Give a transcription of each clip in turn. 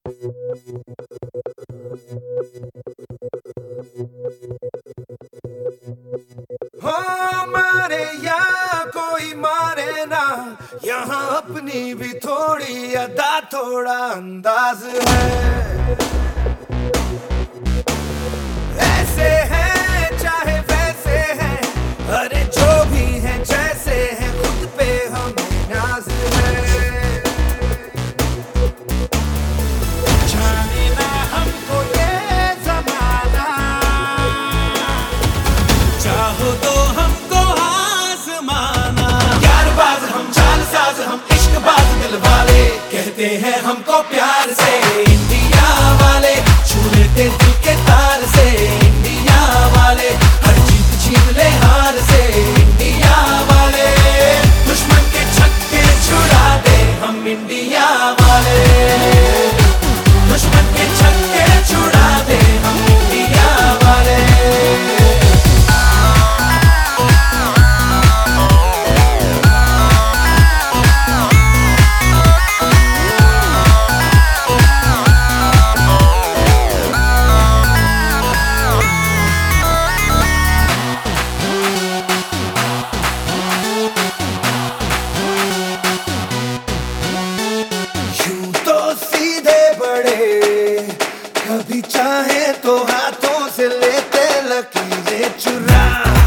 हो मारे या कोई मारे ना, यहाँ अपनी भी थोड़ी अदा थोड़ा अंदाज है। ऐसे हैं चाहे वैसे हैं, अरे जो भी हैं जैसे हैं, खुद पे हमें नाज है। जाने ना हमको ये जमाना, चाहो तो हमको आजमाना। यारबाज हम, चालसाज हम, इश्कबाज दिल वाले, कहते हैं हमको प्यार से इंडिया वाले, छू लेते दिल के तार से इंडिया वाले, हर जीत छीन ले हार से इंडिया वाले, दुश्मन के छक्के छुड़ा दे हम इंडिया वाले, दुश्मन के छक्के छुड़ा दे हम इंडिया वाले। कभी चाहे तो हाथों से लेते लकीरें चुरा,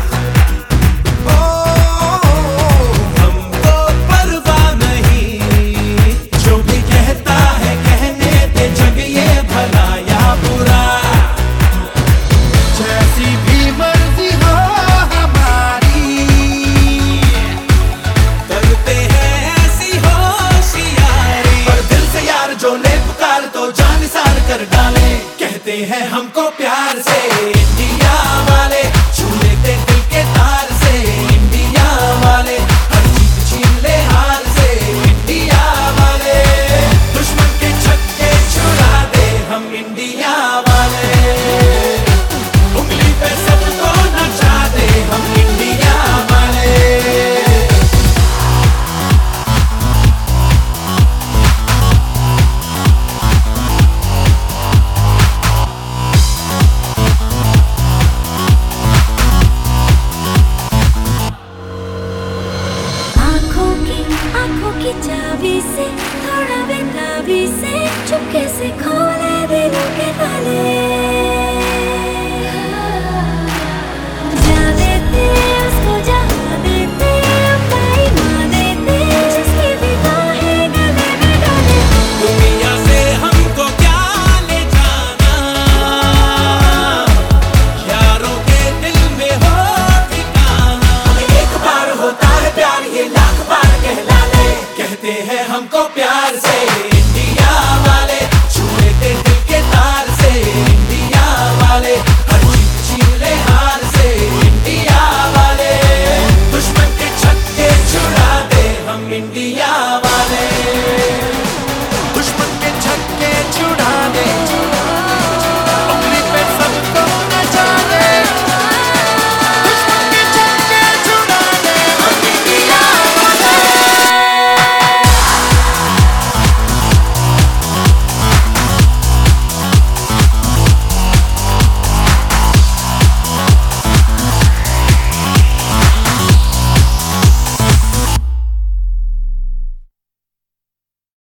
हमको परवाह नहीं, जो भी कहता है कहने दे, जग ये भला या बुरा, जैसी भी मर्जी हो हमारी, करते हैं ऐसी होशियारी, पर दिल से यार जो ले पुकार तो जान निसार कर डाले, कहते हैं हमको प्यार से इंडिया वाले, छू लेते